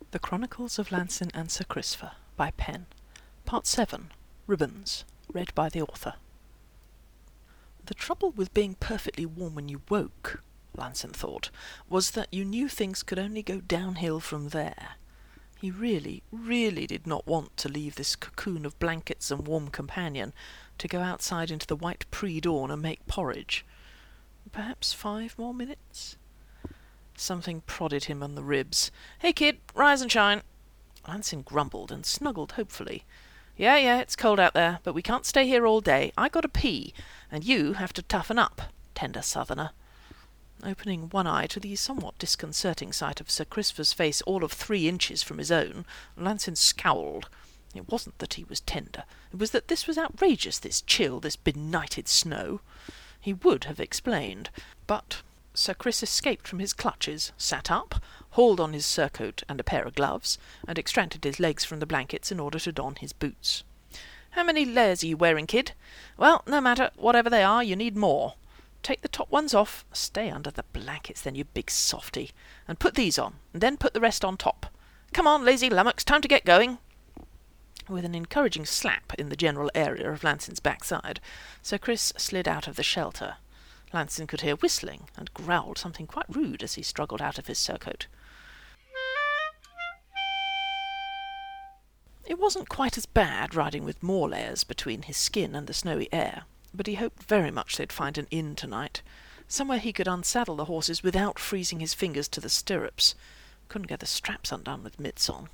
The Chronicles of Lancin and Sir Christopher by Penn. Part 7. Ribbons. Read by the author. The trouble with being perfectly warm when you woke, Lancin thought, was that you knew things could only go downhill from there. He really did not want to leave this cocoon of blankets and warm companion to go outside into the white pre-dawn and make porridge. Perhaps 5 more minutes? Something prodded him on the ribs. "Hey, kid, rise and shine." Lancin grumbled and snuggled hopefully. Yeah, it's cold out there, but we can't stay here all day. I gotta pee, and you have to toughen up, tender southerner." Opening one eye to the somewhat disconcerting sight of Sir Christopher's face all of 3 inches from his own, Lancin scowled. It wasn't that he was tender. It was that this was outrageous, this chill, this benighted snow. He would have explained, but Sir Chris escaped from his clutches, sat up, hauled on his surcoat and a pair of gloves, and extracted his legs from the blankets in order to don his boots. "How many layers are you wearing, kid?" "Well, no matter. Whatever they are, you need more." "Take the top ones off. Stay under the blankets, then, you big softy. And put these on, and then put the rest on top. Come on, lazy lummox, time to get going." With an encouraging slap in the general area of Lancin's backside, Sir Chris slid out of the shelter. Lancin could hear whistling, and growled something quite rude as he struggled out of his surcoat. It wasn't quite as bad riding with more layers between his skin and the snowy air, but he hoped very much they'd find an inn tonight, somewhere he could unsaddle the horses without freezing his fingers to the stirrups. Couldn't get the straps undone with mitts on.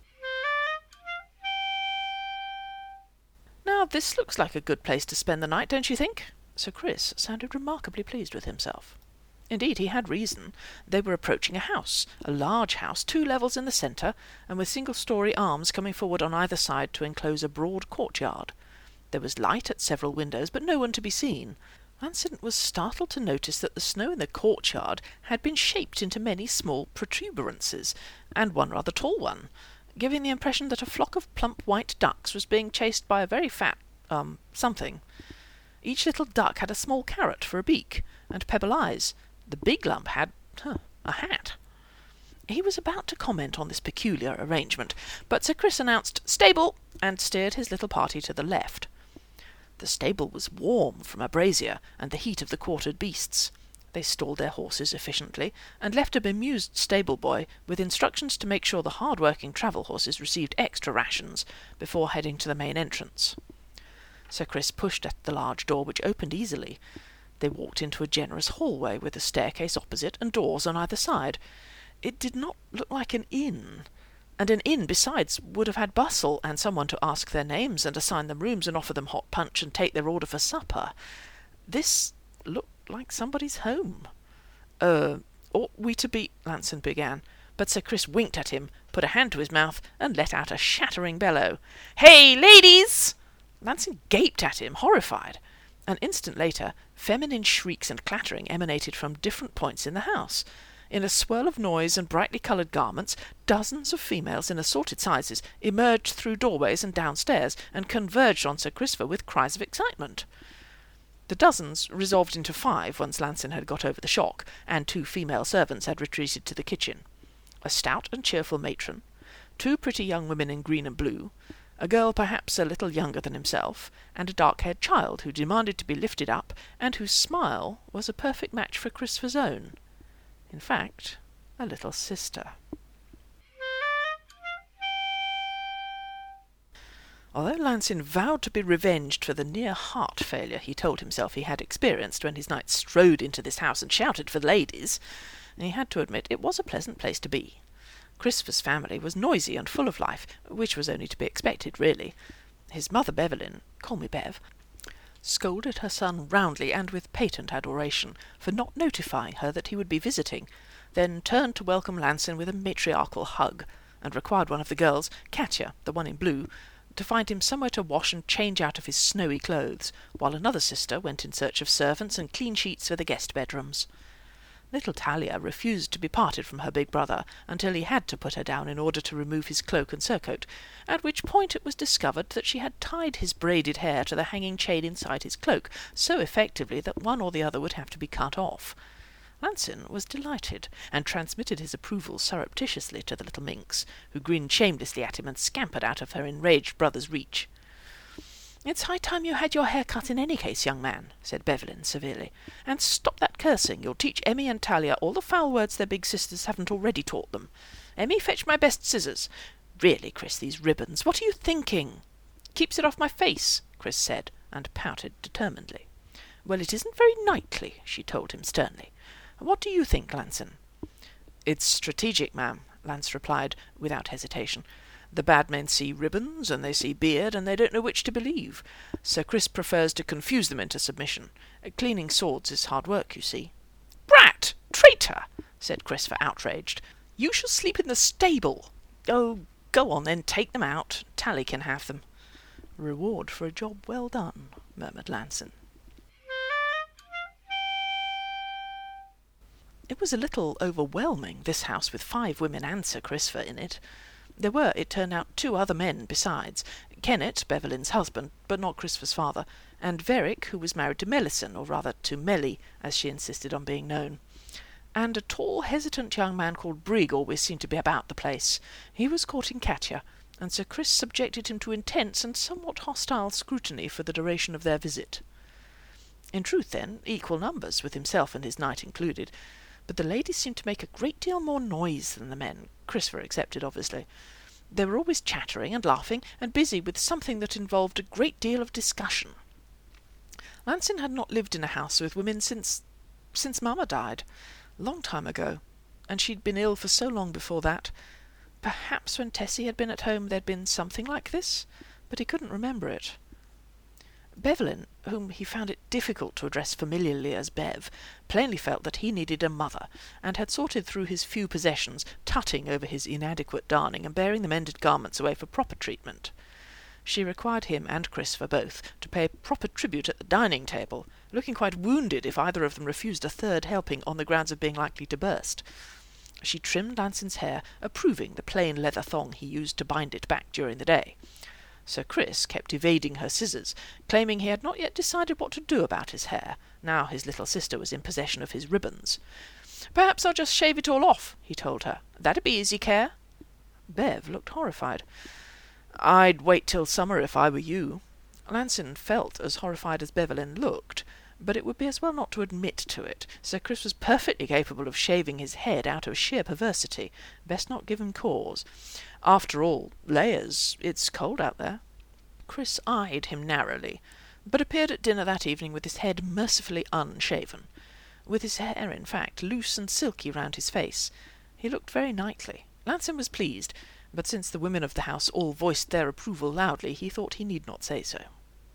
"Now this looks like a good place to spend the night, don't you think?" Sir Chris sounded remarkably pleased with himself. Indeed, he had reason. They were approaching a house, a large house, 2 levels in the centre, and with single-storey arms coming forward on either side to enclose a broad courtyard. There was light at several windows, but no one to be seen. Lancin was startled to notice that the snow in the courtyard had been shaped into many small protuberances, and one rather tall one, giving the impression that a flock of plump white ducks was being chased by a very fat, something. Each little duck had a small carrot for a beak, and pebble eyes. The big lump had, a hat. He was about to comment on this peculiar arrangement, but Sir Chris announced "Stable!" and steered his little party to the left. The stable was warm from a brazier and the heat of the quartered beasts. They stalled their horses efficiently, and left a bemused stable-boy with instructions to make sure the hard-working travel horses received extra rations before heading to the main entrance. Sir Chris pushed at the large door, which opened easily. They walked into a generous hallway with a staircase opposite and doors on either side. It did not look like an inn, and an inn, besides, would have had bustle and someone to ask their names and assign them rooms and offer them hot punch and take their order for supper. This looked like somebody's home. "Ought we to be—" Lancin began, but Sir Chris winked at him, put a hand to his mouth, and let out a shattering bellow. "Hey, ladies!" Lancin gaped at him, horrified. An instant later, feminine shrieks and clattering emanated from different points in the house. In a swirl of noise and brightly coloured garments, dozens of females in assorted sizes emerged through doorways and downstairs, and converged on Sir Christopher with cries of excitement. The dozens resolved into 5 once Lancin had got over the shock, and 2 female servants had retreated to the kitchen. A stout and cheerful matron, 2 pretty young women in green and blue, a girl perhaps a little younger than himself, and a dark-haired child who demanded to be lifted up, and whose smile was a perfect match for Christopher's own. In fact, a little sister. Although Lancin vowed to be revenged for the near heart failure he told himself he had experienced when his knight strode into this house and shouted for the ladies, he had to admit it was a pleasant place to be. Christopher's family was noisy and full of life, which was only to be expected, really. His mother, Bevelyn, call me Bev, scolded her son roundly and with patent adoration for not notifying her that he would be visiting, then turned to welcome Lancin with a matriarchal hug, and required one of the girls, Katya, the one in blue, to find him somewhere to wash and change out of his snowy clothes, while another sister went in search of servants and clean sheets for the guest bedrooms. Little Talia refused to be parted from her big brother until he had to put her down in order to remove his cloak and surcoat, at which point it was discovered that she had tied his braided hair to the hanging chain inside his cloak so effectively that one or the other would have to be cut off. Lansin was delighted, and transmitted his approval surreptitiously to the little minx, who grinned shamelessly at him and scampered out of her enraged brother's reach. "It's high time you had your hair cut in any case, young man," said Beverlyn severely. "And stop that cursing. You'll teach Emmy and Talia all the foul words their big sisters haven't already taught them. Emmy, fetch my best scissors. Really, Chris, these ribbons, what are you thinking?" "Keeps it off my face," Chris said, and pouted determinedly. "Well, it isn't very knightly," she told him sternly. "What do you think, Lansin?" "It's strategic, ma'am," Lance replied without hesitation. "The bad men see ribbons, and they see beard, and they don't know which to believe. Sir Chris prefers to confuse them into submission. Cleaning swords is hard work, you see." "Brat! Traitor!" said Christopher, outraged. "You shall sleep in the stable." "Oh, go on then, take them out. Tally can have them." "Reward for a job well done," murmured Lansin. It was a little overwhelming, this house with 5 women and Sir Christopher in it. There were, it turned out, 2 other men besides, Kennet, Beverlyn's husband, but not Christopher's father, and Veric, who was married to Melisson, or rather to Melly, as she insisted on being known. And a tall, hesitant young man called Brigg always seemed to be about the place. He was courting Katya, and Sir Chris subjected him to intense and somewhat hostile scrutiny for the duration of their visit. In truth, then, equal numbers, with himself and his knight included, but the ladies seemed to make a great deal more noise than the men, Christopher excepted, obviously. They were always chattering and laughing and busy with something that involved a great deal of discussion. Lansin had not lived in a house with women since Mamma died, a long time ago, and she'd been ill for so long before that. Perhaps when Tessie had been at home there'd been something like this, but he couldn't remember it. Beverlyn, whom he found it difficult to address familiarly as Bev, plainly felt that he needed a mother, and had sorted through his few possessions, tutting over his inadequate darning and bearing the mended garments away for proper treatment. She required him and Christopher both to pay proper tribute at the dining table, looking quite wounded if either of them refused a third helping on the grounds of being likely to burst. She trimmed Lansin's hair, approving the plain leather thong he used to bind it back during the day. Sir Chris kept evading her scissors, claiming he had not yet decided what to do about his hair, now his little sister was in possession of his ribbons. "Perhaps I'll just shave it all off," he told her. "That'd be easy care." Bev looked horrified. "I'd wait till summer if I were you." Lansin felt as horrified as Beverlyn looked, but it would be as well not to admit to it. Sir Chris was perfectly capable of shaving his head out of sheer perversity. Best not give him cause. After all, layers, it's cold out there. Chris eyed him narrowly, but appeared at dinner that evening with his head mercifully unshaven, with his hair, in fact, loose and silky round his face. He looked very knightly. Lansin was pleased, but since the women of the house all voiced their approval loudly, he thought he need not say so.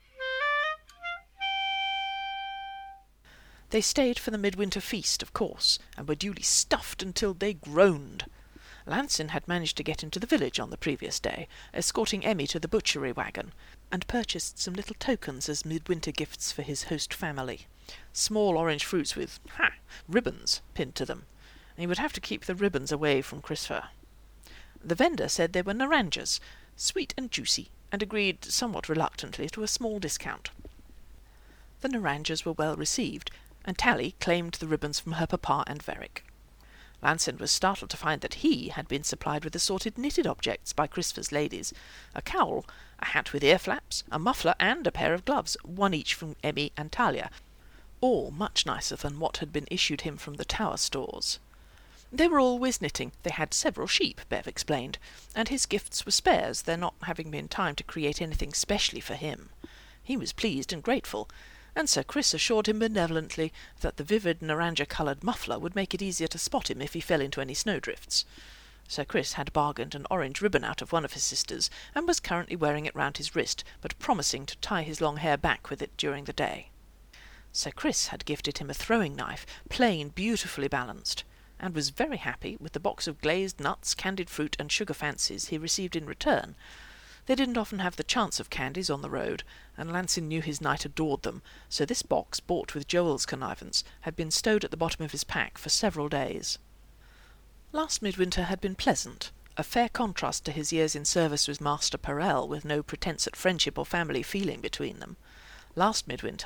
They stayed for the midwinter feast, of course, and were duly stuffed until they groaned. Lansin had managed to get into the village on the previous day, escorting Emmy to the butchery wagon, and purchased some little tokens as midwinter gifts for his host family. Small orange fruits with ribbons pinned to them. He would have to keep the ribbons away from Christopher. The vendor said they were naranjas, sweet and juicy, and agreed somewhat reluctantly to a small discount. The naranjas were well received, and Tally claimed the ribbons from her papa and Veric. Lansin was startled to find that he had been supplied with assorted knitted objects by Christopher's ladies, a cowl, a hat with ear flaps, a muffler, and a pair of gloves, one each from Emmy and Talia, all much nicer than what had been issued him from the Tower stores. They were always knitting. They had several sheep, Bev explained, and his gifts were spares, there not having been time to create anything specially for him. He was pleased and grateful, and Sir Chris assured him benevolently that the vivid naranja-coloured muffler would make it easier to spot him if he fell into any snowdrifts. Sir Chris had bargained an orange ribbon out of one of his sisters, and was currently wearing it round his wrist, but promising to tie his long hair back with it during the day. Sir Chris had gifted him a throwing knife, plain, beautifully balanced, and was very happy with the box of glazed nuts, candied fruit, and sugar fancies he received in return. They didn't often have the chance of candies on the road, and Lansin knew his knight adored them, so this box, bought with Joel's connivance, had been stowed at the bottom of his pack for several days. Last midwinter had been pleasant, a fair contrast to his years in service with Master Perel, with no pretence at friendship or family feeling between them. Last midwinter,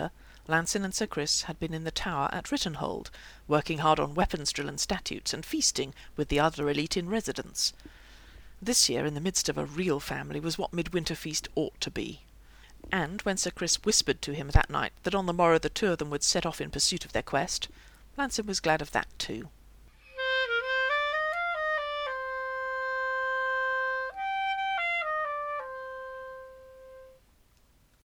Lancin and Sir Chris had been in the Tower at Rittenhold, working hard on weapons drill and statutes, and feasting with the other elite in residence. This year, in the midst of a real family, was what Midwinter Feast ought to be. And when Sir Chris whispered to him that night that on the morrow the two of them would set off in pursuit of their quest, Lancin was glad of that too.